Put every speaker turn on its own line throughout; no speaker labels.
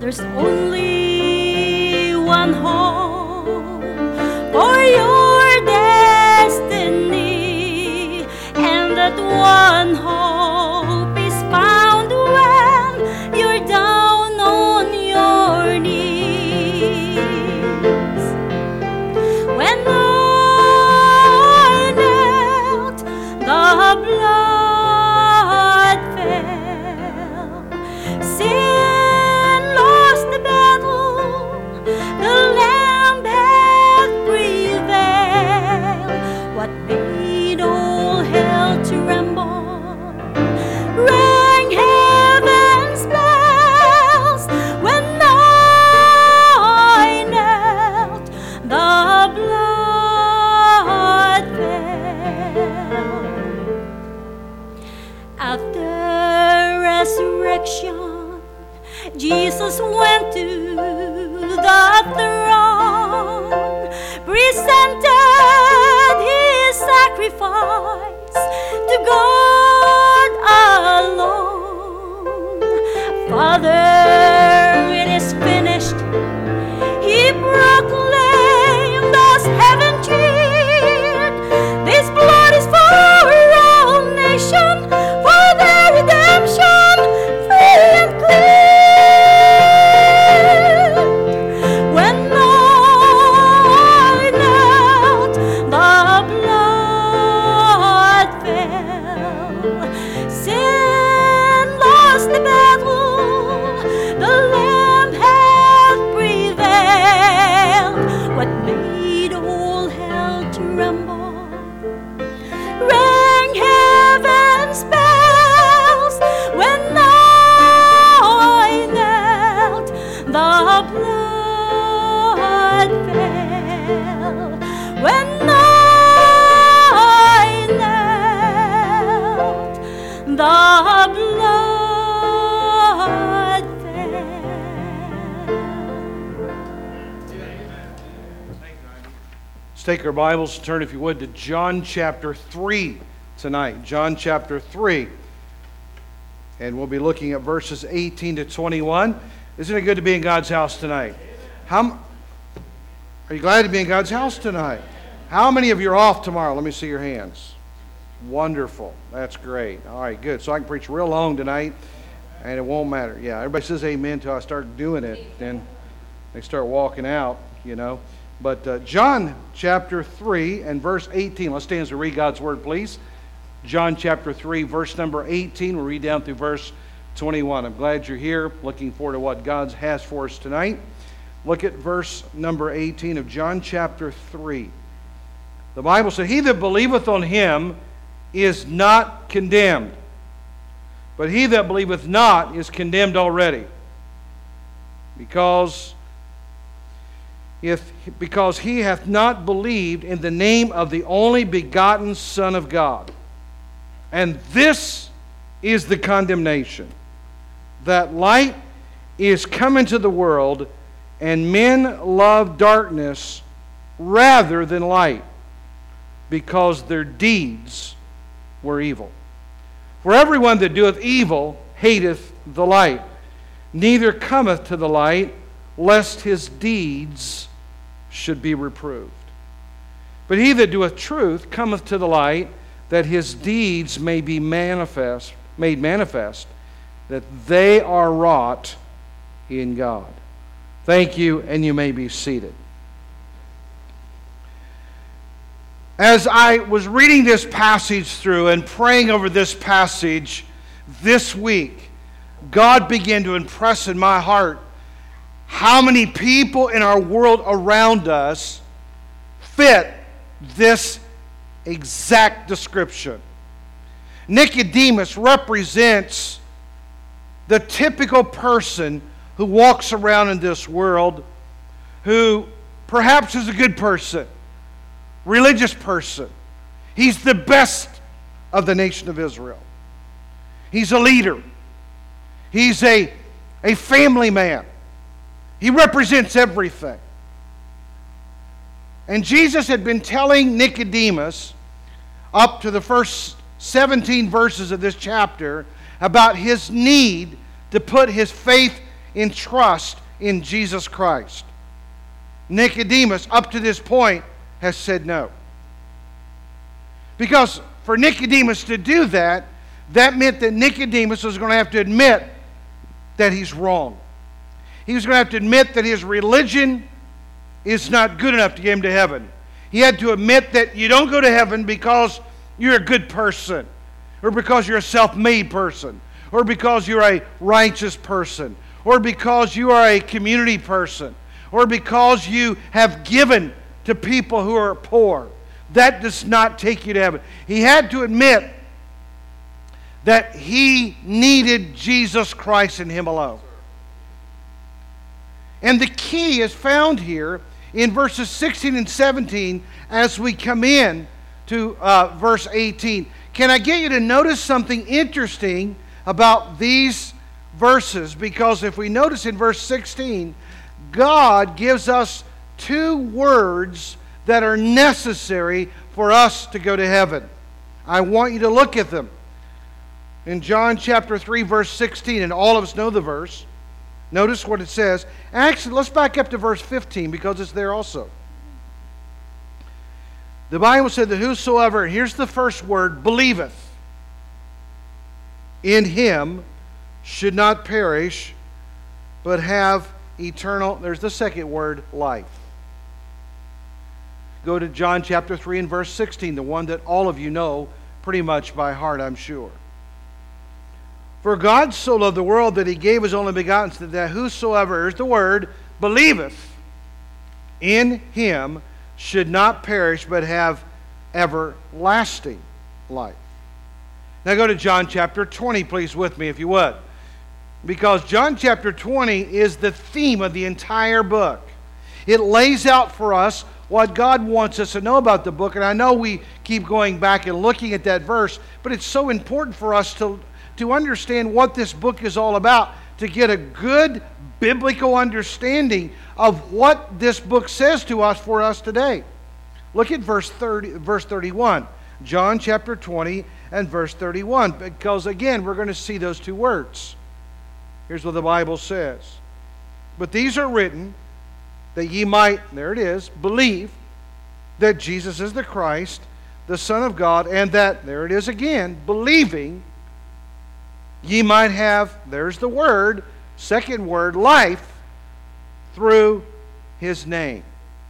There's only one hope for your destiny, and that one hope is found when you're down on your knees. When I knelt, the blood fell. Sin lost the battle, the Lamb hath prevailed. What made all hell tremble rang heaven's bells. When I knelt, the blood fell. After resurrection, Jesus went to the throne, presented his sacrifice to God alone. Father, it is finished, he proclaimed as heaven cheered. This blood is for all nations, for their redemption, free and clear. When I knelt, the blood fell. Sin lost the battle, the Lamb hath prevailed. What made all hell tremble rang heaven's bells. When I knelt, the blood fell. When I knelt, the blood
Let's take our Bibles and turn, if you would, to John chapter 3 tonight. John chapter 3. And we'll be looking at verses 18 to 21. Isn't it good to be in God's house tonight? Are you glad to be in God's house tonight? How many of you are off tomorrow? Let me see your hands. Wonderful. That's great. All right, good. So I can preach real long tonight, and it won't matter. Yeah, everybody says amen until I start doing it. Then they start walking out, you know. But John chapter 3 and verse 18. Let's stand as we read God's word, please. John chapter 3, verse number 18. We'll read down through verse 21. I'm glad you're here. Looking forward to what God has for us tonight. Look at verse number 18 of John chapter 3. The Bible says, "He that believeth on him is not condemned, but he that believeth not is condemned already, because he hath not believed in the name of the only begotten Son of God. And this is the condemnation, that light is come into the world, and men love darkness rather than light, because their deeds were evil. For everyone that doeth evil hateth the light, neither cometh to the light, lest his deeds should be reproved. But he that doeth truth cometh to the light, that his deeds may be made manifest, that they are wrought in God." Thank you, and you may be seated. As I was reading this passage through and praying over this passage this week, God began to impress in my heart how many people in our world around us fit this exact description. Nicodemus represents the typical person who walks around in this world, who perhaps is a good person, religious person. He's the best of the nation of Israel. He's a leader. He's a family man. He represents everything. And Jesus had been telling Nicodemus up to the first 17 verses of this chapter about his need to put his faith in trust in Jesus Christ. Nicodemus, up to this point, has said no. Because for Nicodemus to do that, that meant that Nicodemus was going to have to admit that he's wrong. He was going to have to admit that his religion is not good enough to get him to heaven. He had to admit that you don't go to heaven because you're a good person, or because you're a self-made person, or because you're a righteous person, or because you are a community person, or because you have given to people who are poor. That does not take you to heaven. He had to admit that he needed Jesus Christ and Him alone. And the key is found here in verses 16 and 17 as we come in to verse 18. Can I get you to notice something interesting about these verses? Because if we notice in verse 16, God gives us two words that are necessary for us to go to heaven. I want you to look at them. In John chapter 3, verse 16, and all of us know the verse. Notice what it says. Actually, let's back up to verse 15 because it's there also. The Bible said that whosoever, here's the first word, believeth in Him should not perish, but have eternal, there's the second word, life. Go to John chapter 3 and verse 16, the one that all of you know pretty much by heart, I'm sure. For God so loved the world that He gave His only begotten Son, that whosoever, here's the word, believeth in Him should not perish but have everlasting life. Now go to John chapter 20, please, with me, if you would. Because John chapter 20 is the theme of the entire book. It lays out for us what God wants us to know about the book. And I know we keep going back and looking at that verse, but it's so important for us to understand what this book is all about, to get a good biblical understanding of what this book says to us for us today. Look at verse 31. John chapter 20 and verse 31. Because again, we're going to see those two words. Here's what the Bible says. But these are written that ye might, there it is, believe that Jesus is the Christ, the Son of God, and that, there it is again, believing, ye might have, there's the word, second word, life, through His name.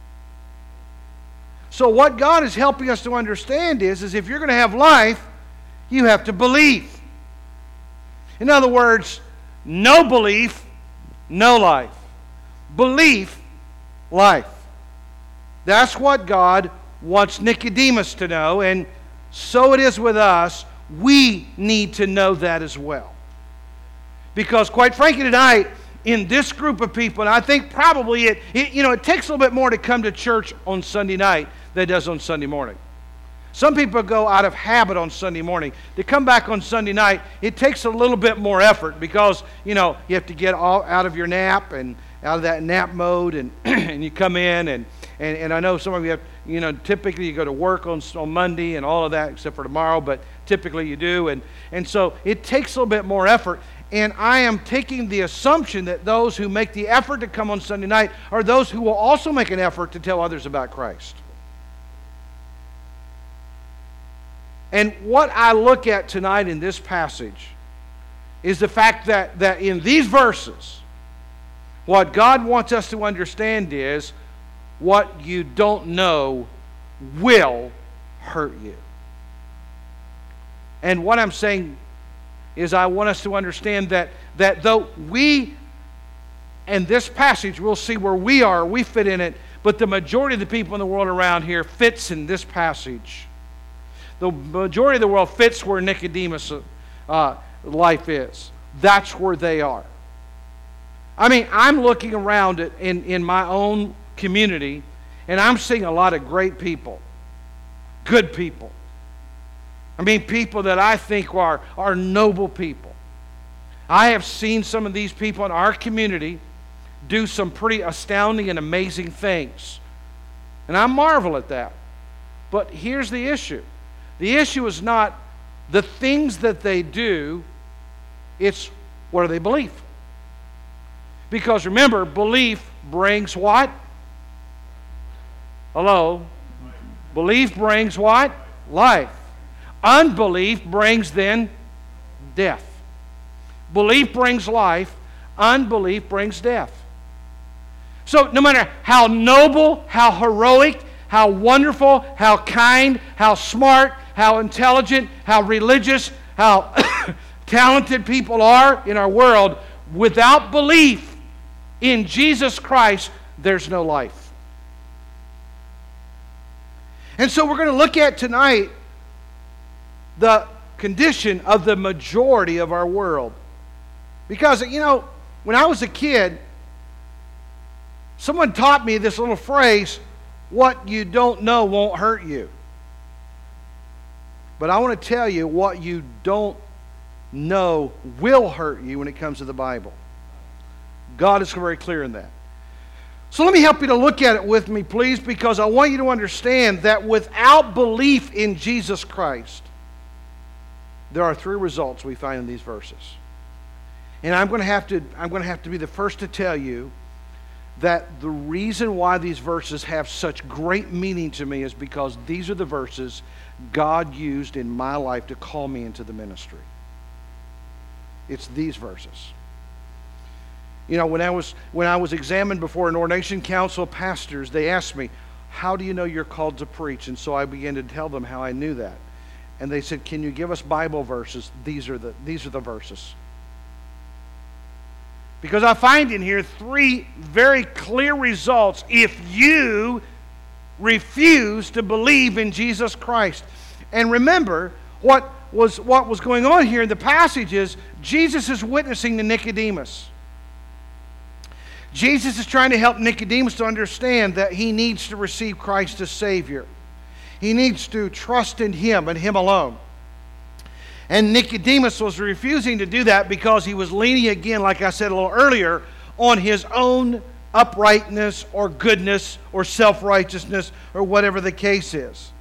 So what God is helping us to understand is if you're going to have life, you have to believe. In other words, no belief, no life. Belief, life. That's what God wants Nicodemus to know, and so it is with us. We need to know that as well. Because quite frankly tonight, in this group of people, and I think probably it takes a little bit more to come to church on Sunday night than it does on Sunday morning. Some people go out of habit on Sunday morning. To come back on Sunday night, it takes a little bit more effort because, you have to get all out of your nap and out of that nap mode, and and you come in, and I know some of you have, typically you go to work on Monday and all of that, except for tomorrow, but typically you do, and so it takes a little bit more effort. And I am taking the assumption that those who make the effort to come on Sunday night are those who will also make an effort to tell others about Christ. And what I look at tonight in this passage is the fact that in these verses, what God wants us to understand is what you don't know will hurt you. And what I'm saying is I want us to understand that though we, in this passage, we'll see where we fit in it, but the majority of the people in the world around here fits in this passage. The majority of the world fits where Nicodemus' life is. That's where they are. I mean, I'm looking around in my own community, and I'm seeing a lot of great people, good people. I mean, people that I think are noble people. I have seen some of these people in our community do some pretty astounding and amazing things. And I marvel at that. But here's the issue. The issue is not the things that they do, it's what do they believe. Because remember, belief brings what? Hello? Belief brings what? Life. Unbelief brings then death. Belief brings life. Unbelief brings death. So no matter how noble, how heroic, how wonderful, how kind, how smart, how intelligent, how religious, how talented people are in our world, without belief in Jesus Christ, there's no life. And so we're going to look at tonight the condition of the majority of our world. Because, when I was a kid, someone taught me this little phrase, what you don't know won't hurt you. But I want to tell you, what you don't know will hurt you when it comes to the Bible. God is very clear in that. So let me help you to look at it with me, please, because I want you to understand that without belief in Jesus Christ, there are three results we find in these verses. And I'm going to have to be the first to tell you that the reason why these verses have such great meaning to me is because these are the verses God used in my life to call me into the ministry. It's these verses. When I was examined before an ordination council of pastors, they asked me, how do you know you're called to preach? And so I began to tell them how I knew that. And they said, can you give us Bible verses? These are the verses. Because I find in here three very clear results if you refuse to believe in Jesus Christ. And remember, what was going on here in the passage is Jesus is witnessing to Nicodemus. Jesus is trying to help Nicodemus to understand that he needs to receive Christ as Savior. He needs to trust in Him and Him alone. And Nicodemus was refusing to do that because he was leaning again, like I said a little earlier, on his own uprightness or goodness or self-righteousness or whatever the case is.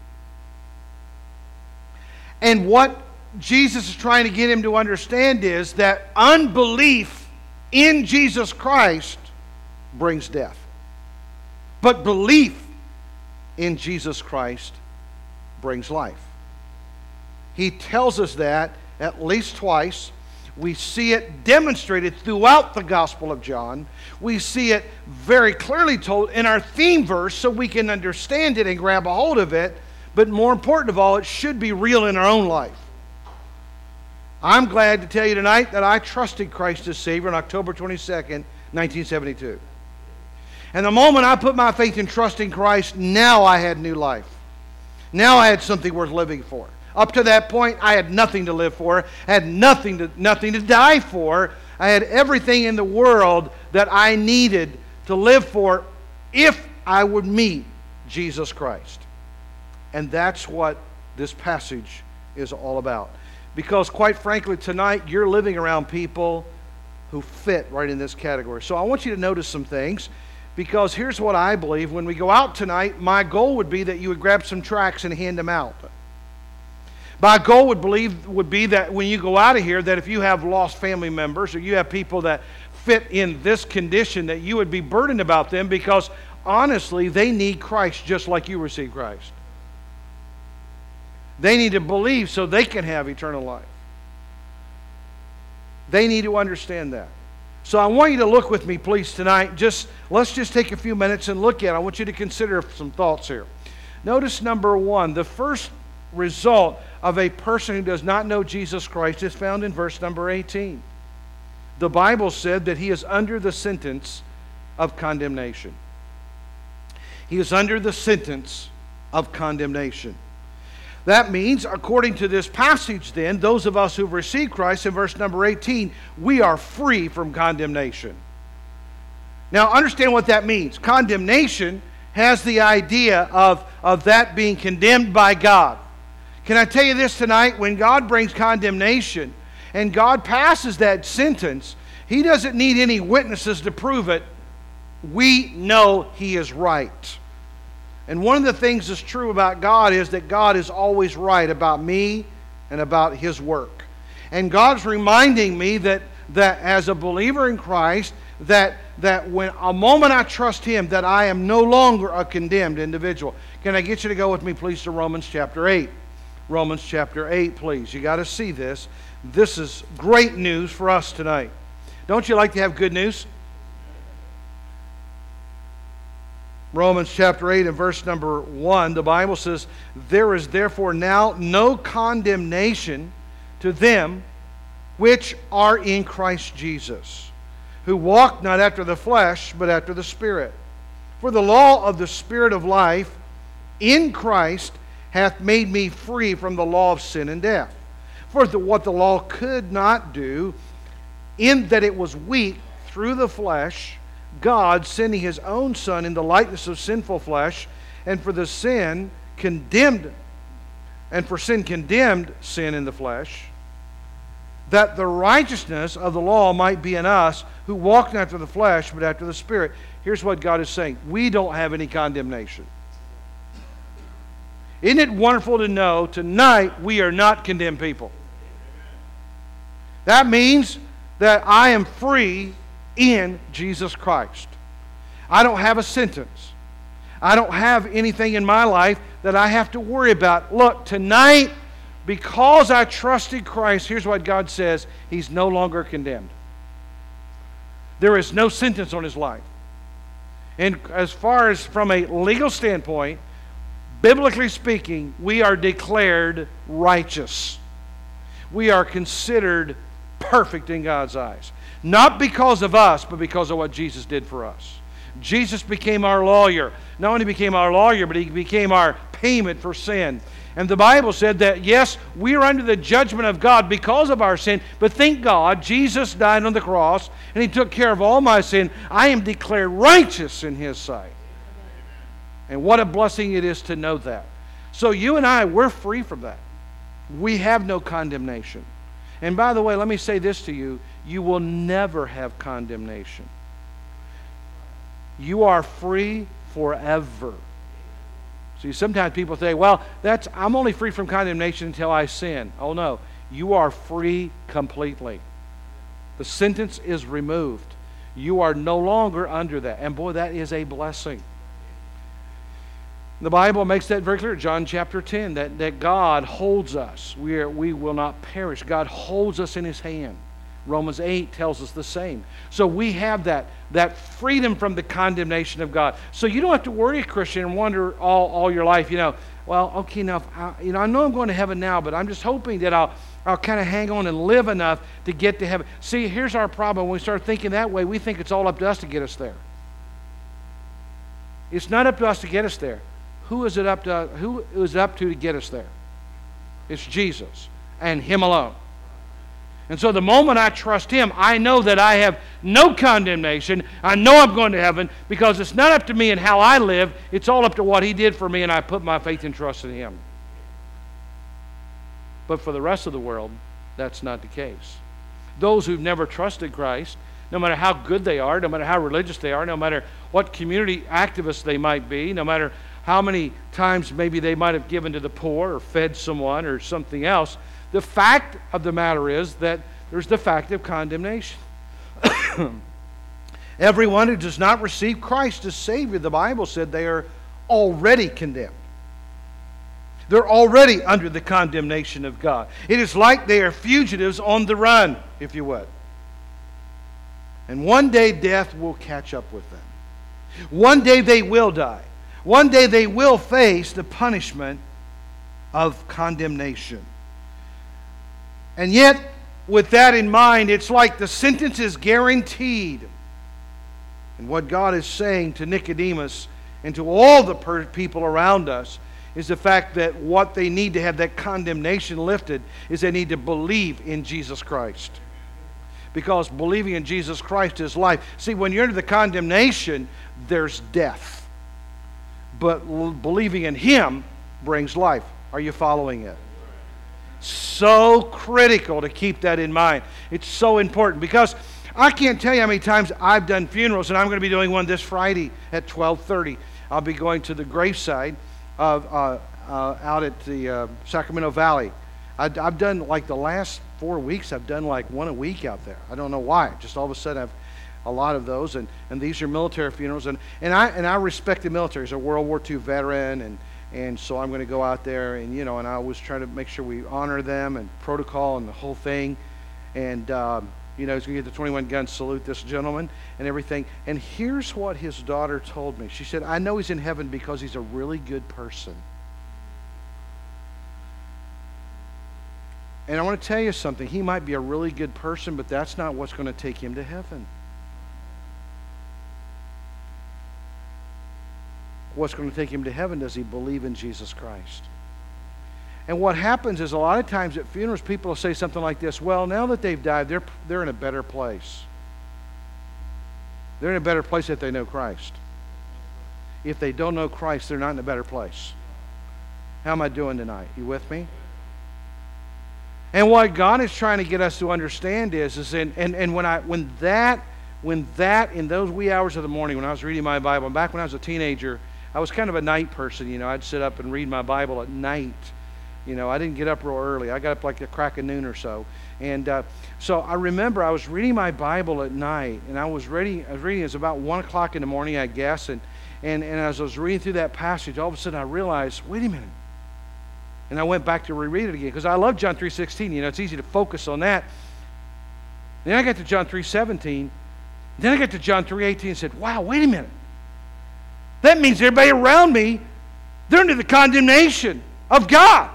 And what Jesus is trying to get him to understand is that unbelief in Jesus Christ brings death. But belief in Jesus Christ brings life. He tells us that at least twice. We see it demonstrated throughout the Gospel of John. We see it very clearly told in our theme verse so we can understand it and grab a hold of it. But more important of all, it should be real in our own life. I'm glad to tell you tonight that I trusted Christ as Savior on October 22nd, 1972. And the moment I put my faith and trust in Christ, now I had new life. Now I had something worth living for. Up to that point, I had nothing to live for. I had nothing to die for. I had everything in the world that I needed to live for if I would meet Jesus Christ. And that's what this passage is all about. Because quite frankly, tonight, you're living around people who fit right in this category. So I want you to notice some things. Because here's what I believe. When we go out tonight, my goal would be that you would grab some tracts and hand them out. My goal would be that when you go out of here, that if you have lost family members or you have people that fit in this condition, that you would be burdened about them because honestly, they need Christ just like you received Christ. They need to believe so they can have eternal life. They need to understand that. So I want you to look with me, please, tonight. Let's just take a few minutes and look at it. I want you to consider some thoughts here. Notice number one, the first result of a person who does not know Jesus Christ is found in verse number 18. The Bible said that he is under the sentence of condemnation. He is under the sentence of condemnation. That means, according to this passage then, those of us who've received Christ in verse number 18, we are free from condemnation. Now, understand what that means. Condemnation has the idea of that being condemned by God. Can I tell you this tonight? When God brings condemnation and God passes that sentence, He doesn't need any witnesses to prove it. We know He is right. And one of the things that's true about God is that God is always right about me and about His work. And God's reminding me that as a believer in Christ, that when a moment I trust Him, that I am no longer a condemned individual. Can I get you to go with me, please, to Romans chapter 8? Romans chapter 8, please. You got to see this. This is great news for us tonight. Don't you like to have good news? Romans chapter 8 and verse number 1, the Bible says, "There is therefore now no condemnation to them which are in Christ Jesus, who walk not after the flesh, but after the Spirit. For the law of the Spirit of life in Christ hath made me free from the law of sin and death. For what the law could not do, in that it was weak through the flesh, God, sending His own Son in the likeness of sinful flesh, and for sin condemned sin in the flesh, that the righteousness of the law might be in us, who walk not after the flesh, but after the Spirit." Here's what God is saying. We don't have any condemnation. Isn't it wonderful to know tonight we are not condemned people? That means that I am free in Jesus Christ. I don't have a sentence. I don't have anything in my life that I have to worry about. Look, tonight, because I trusted Christ, here's what God says: He's no longer condemned. There is no sentence on his life. And as far as from a legal standpoint, biblically speaking, we are declared righteous. We are considered perfect in God's eyes. Not because of us, but because of what Jesus did for us. Jesus became our lawyer. Not only became our lawyer, but He became our payment for sin. And the Bible said that, yes, we are under the judgment of God because of our sin, but thank God, Jesus died on the cross, and He took care of all my sin. I am declared righteous in His sight. And what a blessing it is to know that. So you and I, we're free from that. We have no condemnation. And by the way, let me say this to you. You will never have condemnation. You are free forever. See, sometimes people say, well, I'm only free from condemnation until I sin. Oh no, you are free completely. The sentence is removed. You are no longer under that. And boy, that is a blessing. The Bible makes that very clear, John chapter 10, that God holds us. We will not perish. God holds us in His hand. Romans 8 tells us the same. So we have that freedom from the condemnation of God. So you don't have to worry, Christian, and wonder all your life, well, okay, now, I know I'm going to heaven now, but I'm just hoping that I'll kind of hang on and live enough to get to heaven. See, here's our problem. When we start thinking that way, we think it's all up to us to get us there. It's not up to us to get us there. Who is it up to get us there? It's Jesus and Him alone. And so the moment I trust Him, I know that I have no condemnation. I know I'm going to heaven because it's not up to me and how I live. It's all up to what He did for me, and I put my faith and trust in Him. But for the rest of the world, that's not the case. Those who've never trusted Christ, no matter how good they are, no matter how religious they are, no matter what community activists they might be, no matter how many times maybe they might have given to the poor or fed someone or something else, the fact of the matter is that there's the fact of condemnation. Everyone who does not receive Christ as Savior, the Bible said, they are already condemned. They're already under the condemnation of God. It is like they are fugitives on the run, if you would. And one day death will catch up with them. One day they will die. One day they will face the punishment of condemnation. And yet, with that in mind, it's like the sentence is guaranteed. And what God is saying to Nicodemus and to all the people around us is the fact that what they need to have that condemnation lifted is they need to believe in Jesus Christ. Because believing in Jesus Christ is life. See, when you're under the condemnation, there's death. But believing in Him brings life. Are you following it? So critical to keep that in mind. It's so important because I can't tell you how many times I've done funerals, and I'm going to be doing one this Friday at 12:30. I'll be going to the graveside out at the Sacramento Valley. I've done like the last 4 weeks, I've done like one a week out there. I don't know why. Just all of a sudden a lot of those, and these are military funerals, and I respect the military. He's a World War II veteran, and so I'm going to go out there, and and I always try to make sure we honor them and protocol and the whole thing, and he's going to get the 21 gun salute, this gentleman, and everything. And here's what his daughter told me. She said, "I know he's in heaven because he's a really good person." And I want to tell you something. He might be a really good person, but that's not what's going to take him to heaven. What's going to take him to heaven? Does he believe in Jesus Christ? And what happens is a lot of times at funerals, people will say something like this: well, now that they've died, they're in a better place. They're in a better place if they know Christ. If they don't know Christ, they're not in a better place. How am I doing tonight? You with me? And what God is trying to get us to understand is when that in those wee hours of the morning when I was reading my Bible, and back when I was a teenager, I was kind of a night person. I'd sit up and read my Bible at night. I didn't get up real early. I got up like the crack of noon or so. And so I remember I was reading my Bible at night, and I was reading. It was about 1 o'clock in the morning, I guess. And as I was reading through that passage, all of a sudden I realized, wait a minute. And I went back to reread it again because I love John 3:16. It's easy to focus on that. Then I got to John 3:17. Then I got to John 3:18 and said, wow, wait a minute. That means everybody around me, they're under the condemnation of God.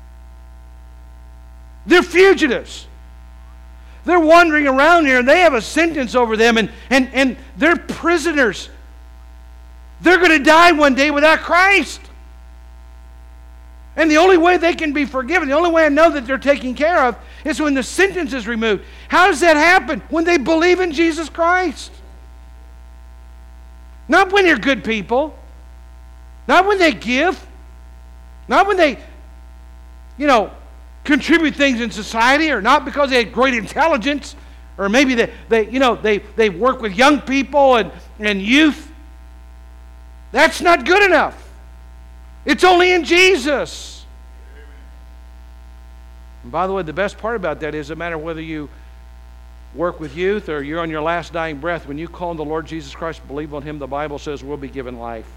They're fugitives. They're wandering around here, and they have a sentence over them, and they're prisoners. They're going to die one day without Christ. And the only way they can be forgiven, the only way I know that they're taken care of, is when the sentence is removed. How does that happen? When they believe in Jesus Christ. Not when they're good people. Not when they give. Not when they, contribute things in society, or not because they had great intelligence, or maybe they work with young people and youth. That's not good enough. It's only in Jesus. And by the way, the best part about that is no matter whether you work with youth or you're on your last dying breath, when you call on the Lord Jesus Christ, believe on Him, the Bible says we'll be given life.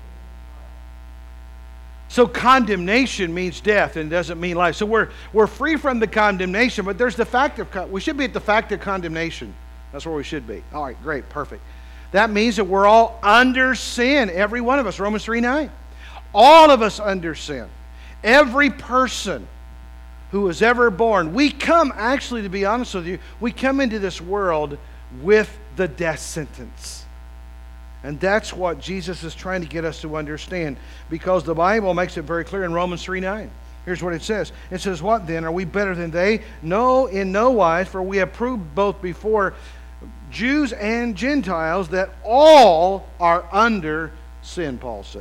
So condemnation means death and doesn't mean life. So we're free from the condemnation, but there's the fact of, we should be at the fact of condemnation. That's where we should be. All right, great, perfect. That means that we're all under sin, every one of us. Romans 3:9. All of us under sin. Every person who was ever born. We come, actually, to be honest with you, we come into this world with the death sentence. And that's what Jesus is trying to get us to understand, because the Bible makes it very clear in Romans 3:9. Here's what it says. It says, what then? Are we better than they? No, in no wise, for we have proved both before Jews and Gentiles that all are under sin, Paul says.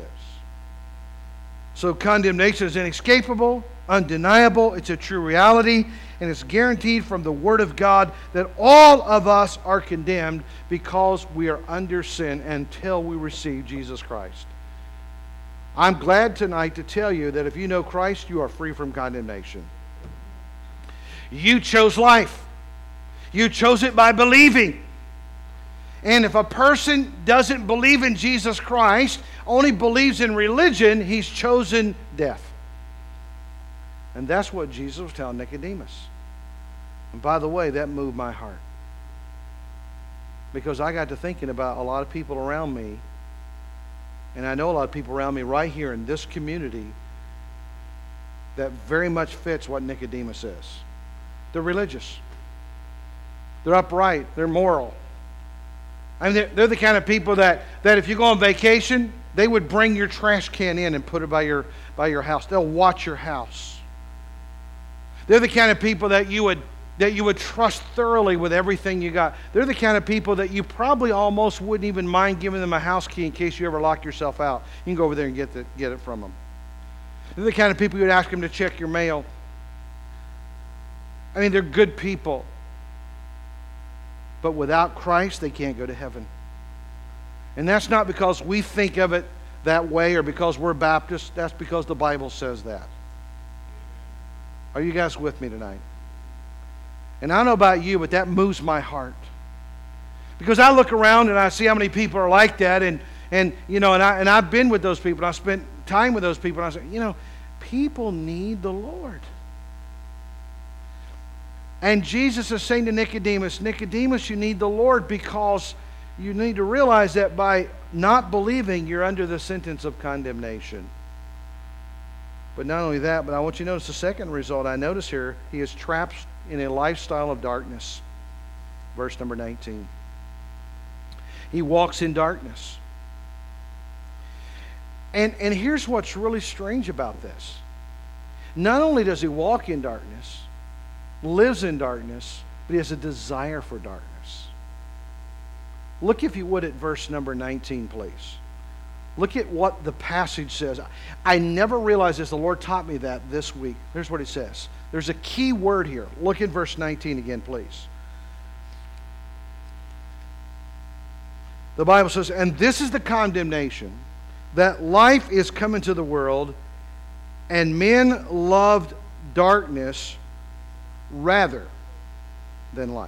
So condemnation is inescapable, undeniable, it's a true reality, and it's guaranteed from the Word of God that all of us are condemned because we are under sin until we receive Jesus Christ. I'm glad tonight to tell you that if you know Christ, you are free from condemnation. You chose life. You chose it by believing. And if a person doesn't believe in Jesus Christ, only believes in religion, he's chosen death. And that's what Jesus was telling Nicodemus. And by the way, that moved my heart. Because I got to thinking about a lot of people around me, and I know a lot of people around me right here in this community that very much fits what Nicodemus is. They're religious. They're upright. They're moral. I mean, they're the kind of people that if you go on vacation, they would bring your trash can in and put it by your house. They'll watch your house. They're the kind of people that you would trust thoroughly with everything you got. They're the kind of people that you probably almost wouldn't even mind giving them a house key in case you ever lock yourself out. You can go over there and get it from them. They're the kind of people you'd ask them to check your mail. I mean, they're good people. But without Christ, they can't go to heaven. And that's not because we think of it that way or because we're Baptists. That's because the Bible says that. Are you guys with me tonight? And I don't know about you, but that moves my heart. Because I look around and I see how many people are like that, and I've been with those people, and I've spent time with those people, and I say, people need the Lord. And Jesus is saying to Nicodemus, Nicodemus, you need the Lord, because you need to realize that by not believing, you're under the sentence of condemnation. But not only that, but I want you to notice the second result I notice here. He is trapped in a lifestyle of darkness. Verse number 19. He walks in darkness. And here's what's really strange about this. Not only does he walk in darkness, lives in darkness, but he has a desire for darkness. Look, if you would, at verse number 19, please. Look at what the passage says. I never realized this. The Lord taught me that this week. Here's what it says. There's a key word here. Look at verse 19 again, please. The Bible says, and this is the condemnation, that life is come into the world, and men loved darkness rather than light,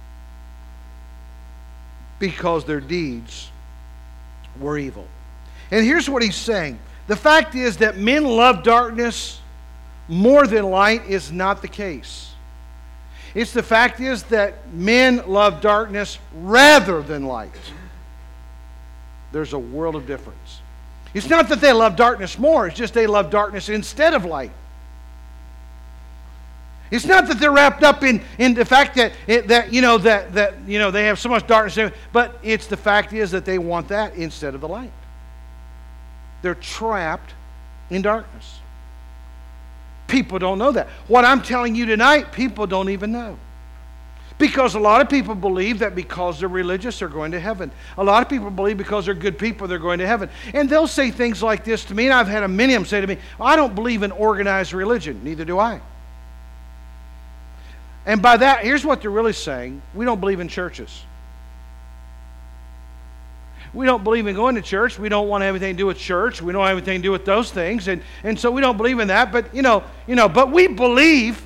because their deeds were evil. And here's what he's saying. The fact is that men love darkness more than light is not the case. It's the fact is that men love darkness rather than light. There's a world of difference. It's not that they love darkness more, it's just they love darkness instead of light. It's not that they're wrapped up in the fact that they have so much darkness, but it's the fact is that they want that instead of the light. They're trapped in darkness. People don't know that. What I'm telling you tonight, people don't even know. Because a lot of people believe that because they're religious, they're going to heaven. A lot of people believe because they're good people, they're going to heaven. And they'll say things like this to me, and I've had many of them say to me, I don't believe in organized religion. Neither do I. And by that, here's what they're really saying. We don't believe in churches. We don't believe in going to church. We don't want to have anything to do with church. We don't have anything to do with those things. And so we don't believe in that. But, but we believe.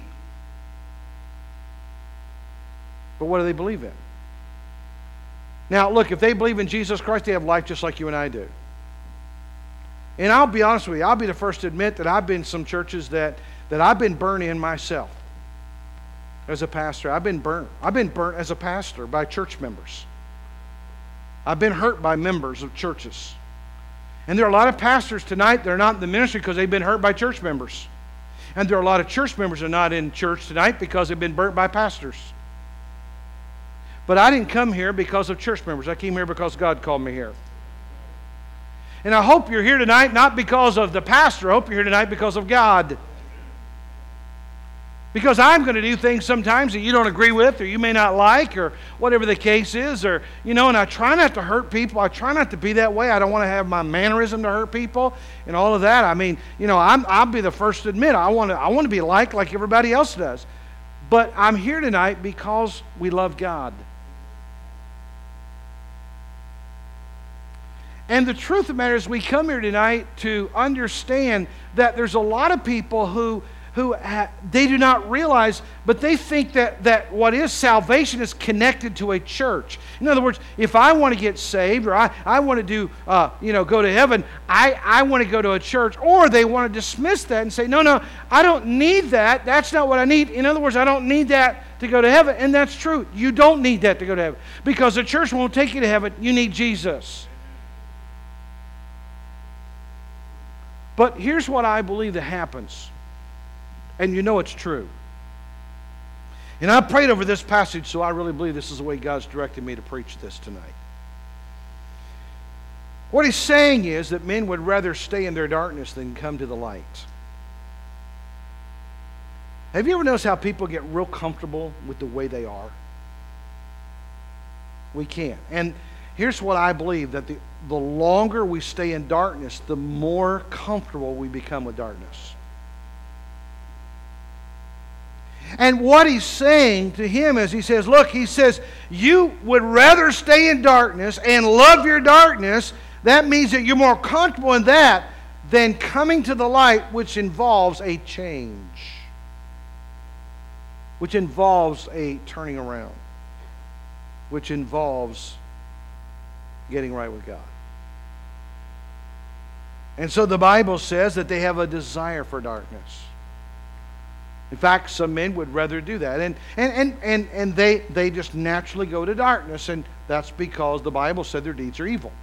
But what do they believe in? Now, look, if they believe in Jesus Christ, they have life just like you and I do. And I'll be honest with you. I'll be the first to admit that I've been in some churches that I've been burned in myself. As a pastor, I've been burnt. I've been burnt as a pastor by church members. I've been hurt by members of churches. And there are a lot of pastors tonight that are not in the ministry because they've been hurt by church members. And there are a lot of church members that are not in church tonight because they've been burnt by pastors. But I didn't come here because of church members. I came here because God called me here. And I hope you're here tonight not because of the pastor. I hope you're here tonight because of God. Because I'm going to do things sometimes that you don't agree with or you may not like or whatever the case is. And I try not to hurt people. I try not to be that way. I don't want to have my mannerism to hurt people and all of that. I mean, I'll be the first to admit I want to be like everybody else does. But I'm here tonight because we love God. And the truth of the matter is we come here tonight to understand that there's a lot of people who they do not realize, but they think that what is salvation is connected to a church. In other words, if I want to get saved or I want to do, go to heaven, I want to go to a church. Or they want to dismiss that and say, no, I don't need that. That's not what I need. In other words, I don't need that to go to heaven. And that's true. You don't need that to go to heaven. Because the church won't take you to heaven. You need Jesus. But here's what I believe that happens. And you know it's true. And I prayed over this passage, so I really believe this is the way God's directed me to preach this tonight. What he's saying is that men would rather stay in their darkness than come to the light. Have you ever noticed how people get real comfortable with the way they are? We can. And here's what I believe, that the longer we stay in darkness, the more comfortable we become with darkness. And what he's saying to him is, he says, you would rather stay in darkness and love your darkness. That means that you're more comfortable in that than coming to the light, which involves a change, which involves a turning around. which involves getting right with God. And so the Bible says that they have a desire for darkness. In fact, some men would rather do that. And they just naturally go to darkness, and that's because the Bible said their deeds are evil.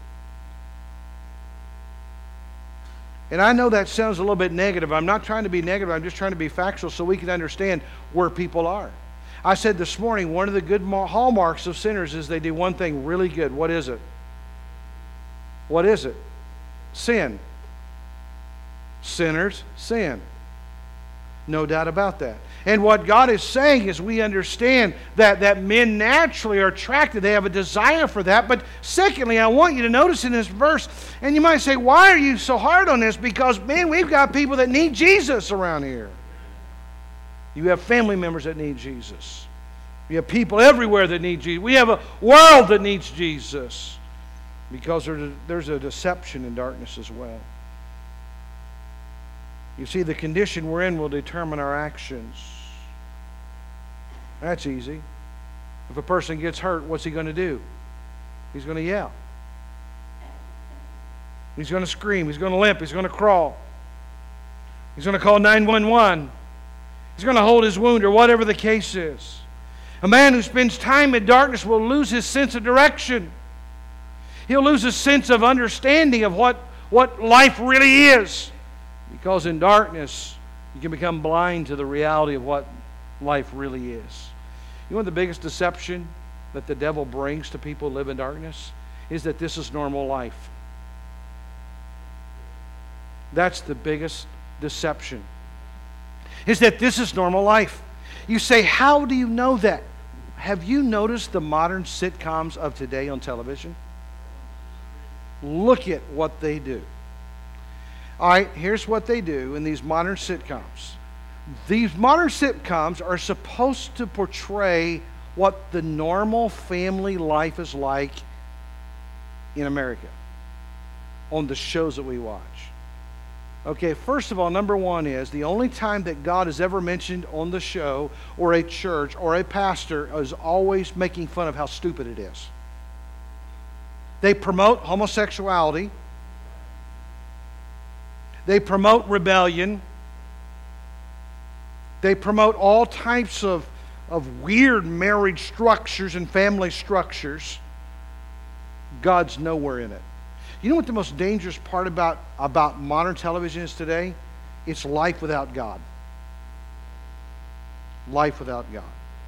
And I know that sounds a little bit negative. I'm not trying to be negative. I'm just trying to be factual so we can understand where people are. I said this morning, one of the good hallmarks of sinners is they do one thing really good. What is it? What is it? Sin. Sinners sin. No doubt about that. And what God is saying is we understand that men naturally are attracted. They have a desire for that. But secondly, I want you to notice in this verse, and you might say, why are you so hard on this? Because, man, we've got people that need Jesus around here. You have family members that need Jesus. You have people everywhere that need Jesus. We have a world that needs Jesus. Because there's a deception in darkness as well. You see, the condition we're in will determine our actions. That's easy. If a person gets hurt, what's he going to do? He's going to yell. He's going to scream. He's going to limp. He's going to crawl. He's going to call 911. He's going to hold his wound or whatever the case is. A man who spends time in darkness will lose his sense of direction. He'll lose his sense of understanding of what life really is. Because in darkness, you can become blind to the reality of what life really is. You know what the biggest deception that the devil brings to people who live in darkness? Is that this is normal life. That's the biggest deception. Is that this is normal life. You say, how do you know that? Have you noticed the modern sitcoms of today on television? Look at what they do. All right, here's what they do in these modern sitcoms. These modern sitcoms are supposed to portray what the normal family life is like in America on the shows that we watch. Okay, first of all, number one is the only time that God is ever mentioned on the show or a church or a pastor is always making fun of how stupid it is. They promote homosexuality. They promote rebellion. They promote all types of weird marriage structures and family structures. God's nowhere in it. You know what the most dangerous part about modern television is today? It's life without God. Life without God.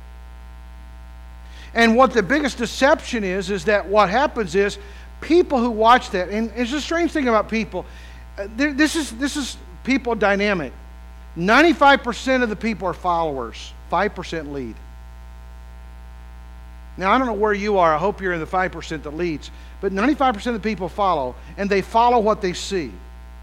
And what the biggest deception is that what happens is people who watch that, and it's a strange thing about people, this is people dynamic. 95% of the people are followers. 5% lead. Now, I don't know where you are. I hope you're in the 5% that leads. But 95% of the people follow, and they follow what they see.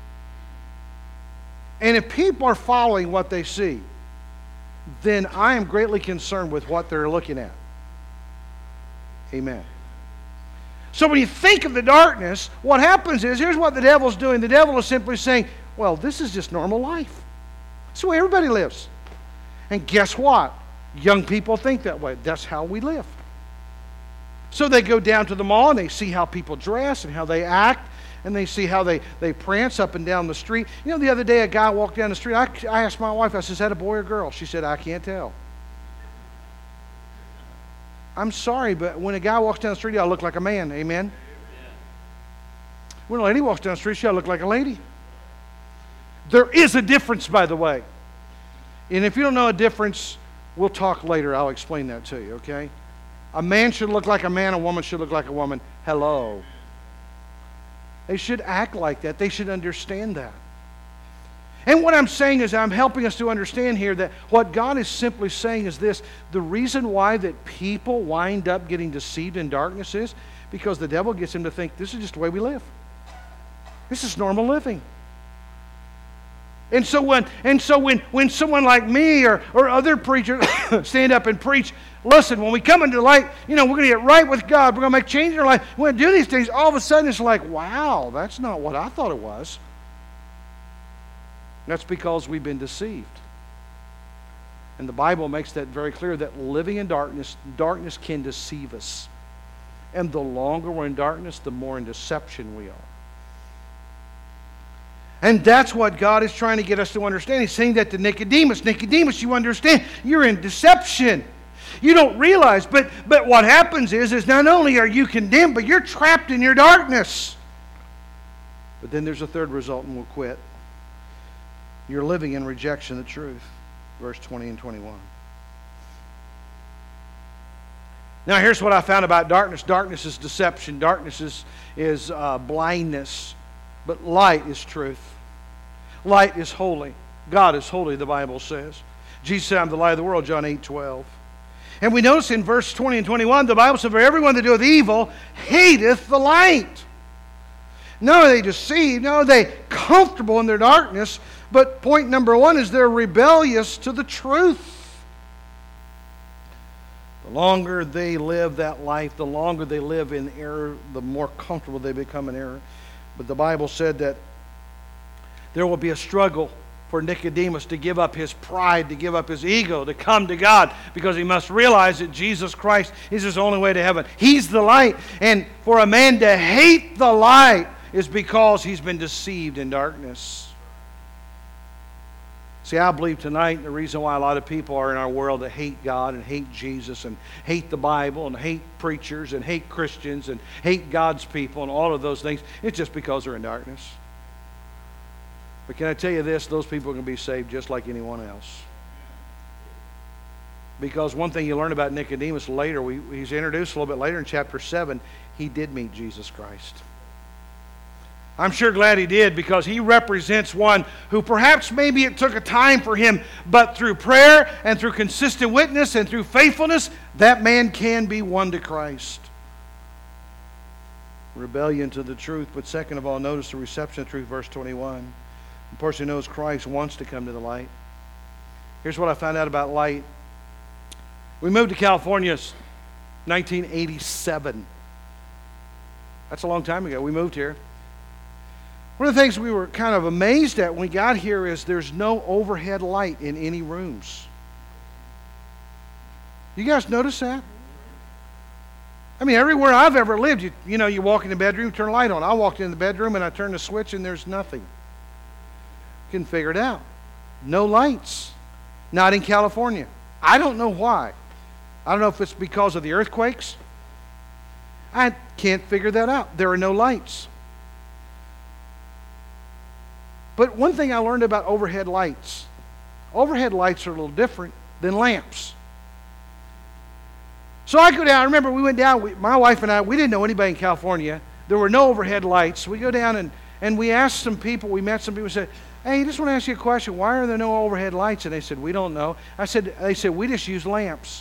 And if people are following what they see, then I am greatly concerned with what they're looking at. Amen. So when you think of the darkness, what happens is, here's what the devil's doing. The devil is simply saying, well, this is just normal life. It's the way everybody lives. And guess what? Young people think that way. That's how we live. So they go down to the mall and they see how people dress and how they act, and they see how they prance up and down the street. You know, the other day a guy walked down the street. I asked my wife, I said, is that a boy or girl? She said, I can't tell. I'm sorry, but when a guy walks down the street, he ought to look like a man. Amen? When a lady walks down the street, she ought to look like a lady. There is a difference, by the way. And if you don't know a difference, we'll talk later. I'll explain that to you, okay? A man should look like a man. A woman should look like a woman. Hello. They should act like that. They should understand that. And what I'm saying is I'm helping us to understand here that what God is simply saying is this. The reason why that people wind up getting deceived in darkness is because the devil gets them to think this is just the way we live. This is normal living. And so when someone like me or other preachers stand up and preach, listen, when we come into light, we're going to get right with God. We're going to make change in our life. We're going to do these things. All of a sudden it's like, wow, that's not what I thought it was. That's because we've been deceived. And the Bible makes that very clear that living in darkness can deceive us. And the longer we're in darkness, the more in deception we are. And that's what God is trying to get us to understand. He's saying that to Nicodemus. Nicodemus, you understand, you're in deception. You don't realize, but what happens is not only are you condemned, but you're trapped in your darkness. But then there's a third result, and we'll quit. You're living in rejection of the truth. Verse 20 and 21. Now here's what I found about darkness. Darkness is deception. Darkness is blindness. But light is truth. Light is holy. God is holy, the Bible says. Jesus said, I'm the light of the world, John 8:12. And we notice in verse 20 and 21, the Bible says, for everyone that doeth evil hateth the light. No, they deceive. No, they comfortable in their darkness. But point number one is they're rebellious to the truth. The longer they live that life, the longer they live in error, the more comfortable they become in error. But the Bible said that there will be a struggle for Nicodemus to give up his pride, to give up his ego, to come to God, because he must realize that Jesus Christ is his only way to heaven. He's the light. And for a man to hate the light is because he's been deceived in darkness. See, I believe tonight the reason why a lot of people are in our world that hate God and hate Jesus and hate the Bible and hate preachers and hate Christians and hate God's people and all of those things, it's just because they're in darkness. But can I tell you this? Those people can be saved just like anyone else. Because one thing you learn about Nicodemus later, he's introduced a little bit later in chapter 7, he did meet Jesus Christ. I'm sure glad he did, because he represents one who perhaps maybe it took a time for him, but through prayer and through consistent witness and through faithfulness, that man can be won to Christ. Rebellion to the truth, but second of all, notice the reception of truth, verse 21. The person who knows Christ wants to come to the light. Here's what I found out about light. We moved to California 1987. That's a long time ago. We moved here. One of the things we were kind of amazed at when we got here is there's no overhead light in any rooms. You guys notice that? I mean, everywhere I've ever lived, you walk in the bedroom, turn the light on. I walked in the bedroom and I turned the switch and there's nothing. Couldn't figure it out. No lights. Not in California. I don't know why. I don't know if it's because of the earthquakes. I can't figure that out. There are no lights. But one thing I learned about overhead lights are a little different than lamps. So I go down, I remember we went down, my wife and I, we didn't know anybody in California. There were no overhead lights. We go down and we asked some people, we met some people, said, hey, I just want to ask you a question. Why are there no overhead lights? And they said, we don't know. They said, we just use lamps.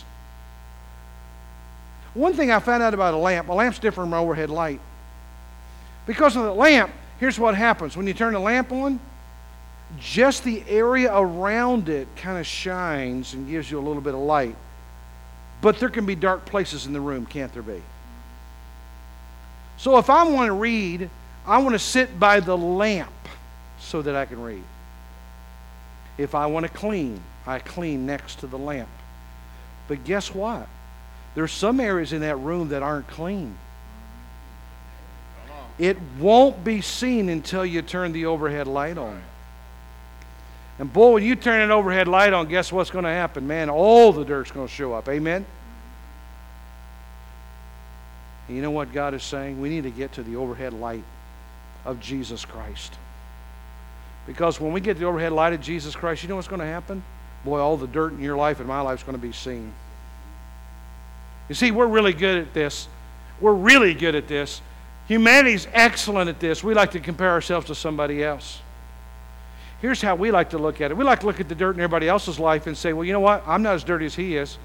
One thing I found out about a lamp's different from an overhead light. Because of the lamp, here's what happens. When you turn the lamp on, just the area around it kind of shines and gives you a little bit of light. But there can be dark places in the room, can't there be? So if I want to read, I want to sit by the lamp so that I can read. If I want to clean, I clean next to the lamp. But guess what? There's some areas in that room that aren't clean. It won't be seen until you turn the overhead light on. And boy, when you turn an overhead light on, guess what's going to happen? Man, all the dirt's going to show up. Amen? And you know what God is saying? We need to get to the overhead light of Jesus Christ. Because when we get the overhead light of Jesus Christ, you know what's going to happen? Boy, all the dirt in your life and my life is going to be seen. You see, we're really good at this. We're really good at this. Humanity's excellent at this. We like to compare ourselves to somebody else. Here's how we like to look at it. We like to look at the dirt in everybody else's life and say, well, you know what? I'm not as dirty as he is.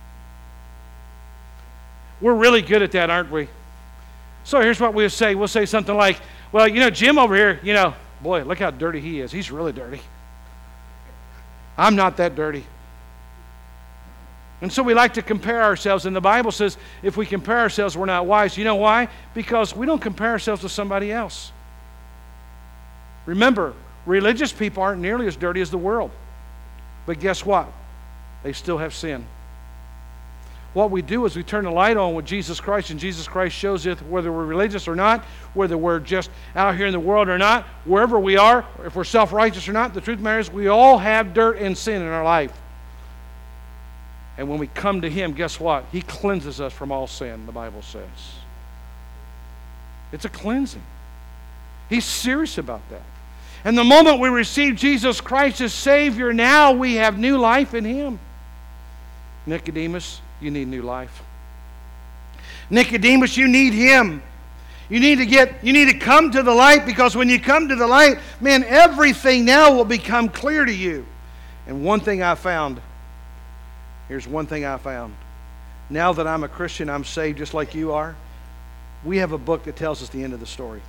We're really good at that, aren't we? So here's what we'll say. We'll say something like, well, Jim over here, boy, look how dirty he is. He's really dirty. I'm not that dirty. And so we like to compare ourselves. And the Bible says if we compare ourselves, we're not wise. You know why? Because we don't compare ourselves to somebody else. Remember, religious people aren't nearly as dirty as the world. But guess what? They still have sin. what we do is we turn the light on with Jesus Christ, and Jesus Christ shows it whether we're religious or not, whether we're just out here in the world or not, wherever we are, if we're self-righteous or not. The truth of the matter is we all have dirt and sin in our life. And when we come to Him, guess what? He cleanses us from all sin, the Bible says. It's a cleansing. He's serious about that. And the moment we receive Jesus Christ as Savior, now we have new life in Him. Nicodemus, you need new life. Nicodemus, you need Him. You need to come to the light, because when you come to the light, man, everything now will become clear to you. And one thing I found, here's one thing I found. Now that I'm a Christian, I'm saved just like you are, we have a book that tells us the end of the story.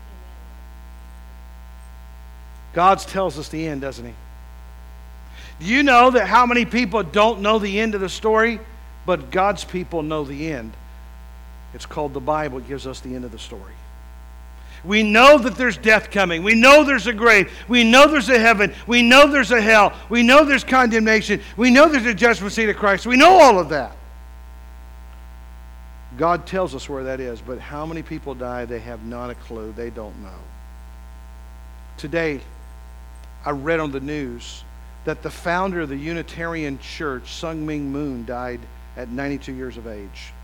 God tells us the end, doesn't He? Do you know that how many people don't know the end of the story, but God's people know the end? It's called the Bible. It gives us the end of the story. We know that there's death coming. We know there's a grave. We know there's a heaven. We know there's a hell. We know there's condemnation. We know there's a judgment seat of Christ. We know all of that. God tells us where that is, but how many people die? They have not a clue. They don't know. Today, I read on the news that the founder of the Unitarian Church, Sun Myung Moon, died at 92 years of age.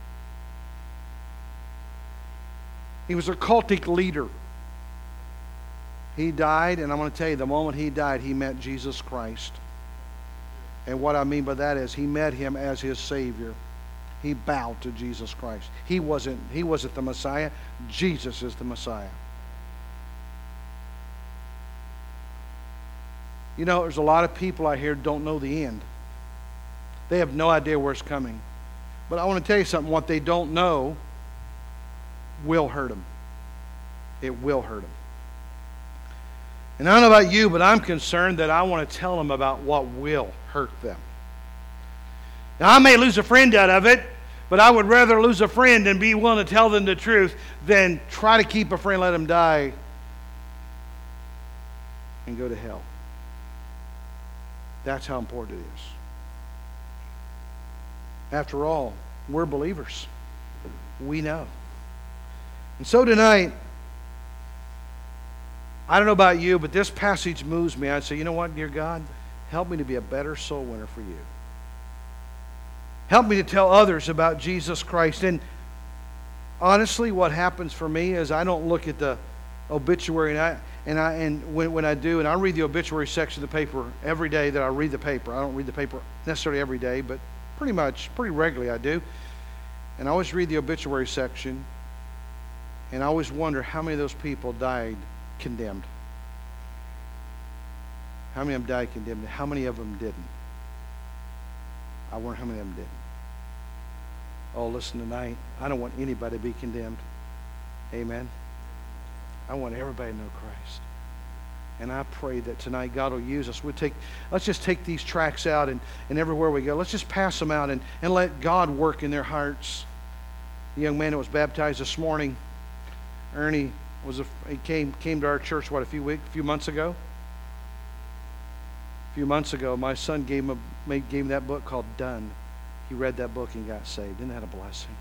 He was a cultic leader. He died, and I'm going to tell you, the moment he died, he met Jesus Christ. And what I mean by that is he met Him as his Savior. He bowed to Jesus Christ. He wasn't the Messiah. Jesus is the Messiah. You know, there's a lot of people out here who don't know the end. They have no idea where it's coming. But I want to tell you something. What they don't know will hurt them. It will hurt them. And I don't know about you, but I'm concerned that I want to tell them about what will hurt them. Now, I may lose a friend out of it, but I would rather lose a friend and be willing to tell them the truth than try to keep a friend, let them die, and go to hell. That's how important it is. After all, we're believers. We know. And so tonight, I don't know about you, but this passage moves me. I say, you know what, dear God, help me to be a better soul winner for you. Help me to tell others about Jesus Christ. And honestly, what happens for me is I don't look at the obituary, and when I do, and I read the obituary section of the paper every day that I read the paper. I don't read the paper necessarily every day, but pretty regularly I do. And I always read the obituary section, and I always wonder how many of those people died condemned. How many of them died condemned? How many of them didn't? I wonder how many of them didn't. Oh, listen tonight, I don't want anybody to be condemned. Amen. I want everybody to know Christ. And I pray that tonight God will use us. Let's just take these tracts out, and everywhere we go, let's just pass them out and let God work in their hearts. The young man that was baptized this morning, Ernie, he came to our church, a few months ago? A few months ago, my son gave him that book called Done. He read that book and got saved. Isn't that a blessing?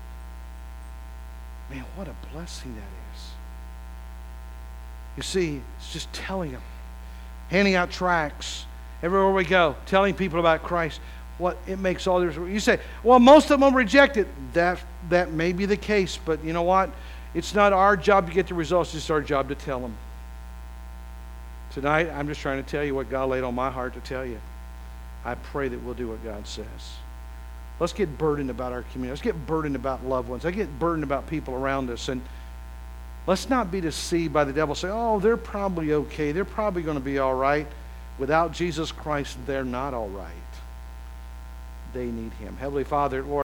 Man, what a blessing that is. You see, it's just telling them, handing out tracts everywhere we go, telling people about Christ. What it makes all the difference. You say, well, most of them will reject it. That may be the case, but you know what? It's not our job to get the results. It's our job to tell them. Tonight, I'm just trying to tell you what God laid on my heart to tell you. I pray that we'll do what God says. Let's get burdened about our community. Let's get burdened about loved ones. Let's get burdened about people around us. And let's not be deceived by the devil. Say, oh, they're probably okay. They're probably going to be all right. Without Jesus Christ, they're not all right. They need Him. Heavenly Father, Lord,